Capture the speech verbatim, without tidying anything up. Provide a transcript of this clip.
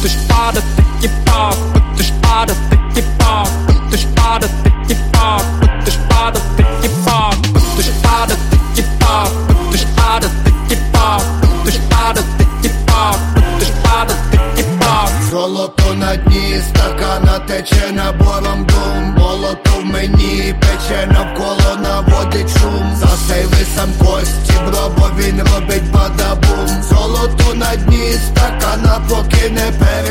Будеш падати, кіпав, будеш падати, кіпав, будеш падати, кіпав, будеш падати, кіпав, будеш падати, кіпав, будеш падати, кіпав, будеш падати, кіпав, будеш падати, кіпав. Золото на дні стакана тече набором дум. Молото в мені пече, навколо наводить шум. Засейви сам кості, бро, бо він робить бадабум. Золото на дні стакана, поки не пере